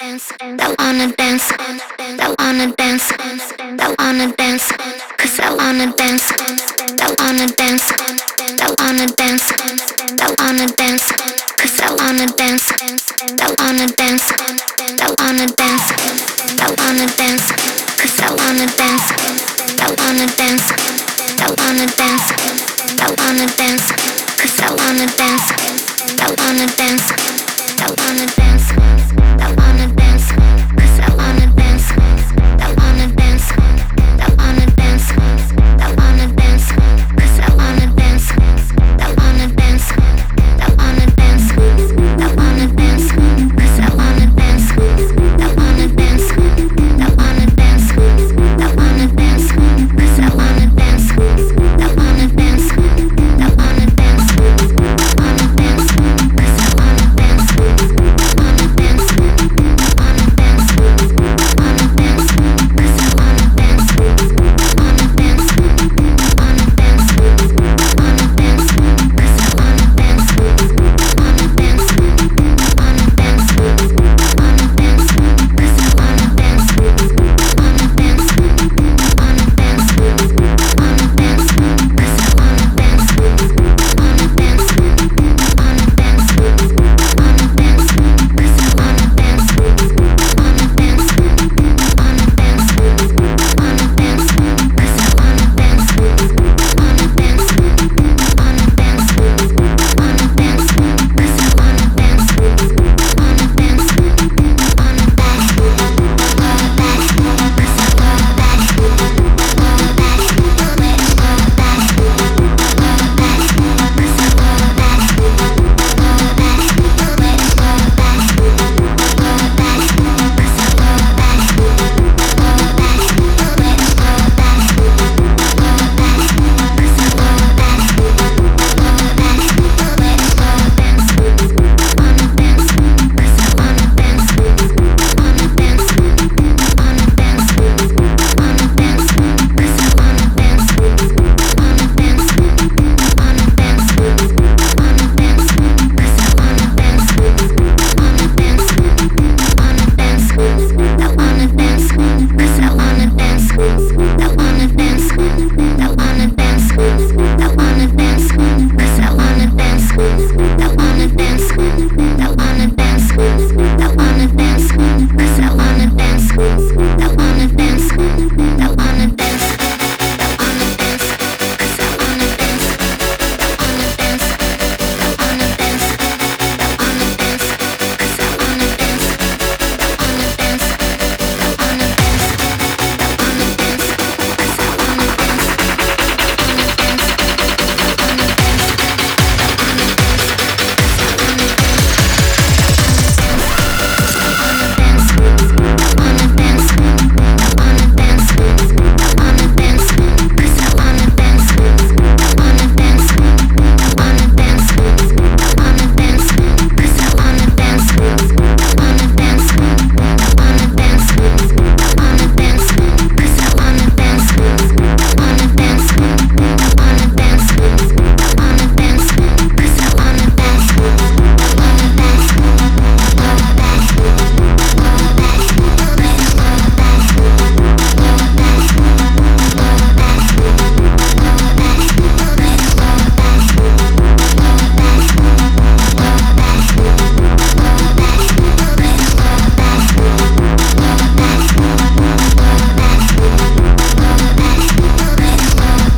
I wanna dance, I wanna dance, I wanna dance, 'cause I wanna dance, I wanna dance, I wanna dance, I wanna dance, 'cause I wanna dance, I wanna dance, I wanna dance, I wanna dance, 'cause I wanna dance, I wanna dance, I wanna dance, I wanna dance, 'cause I wanna dance, I wanna dance, I wanna dance, I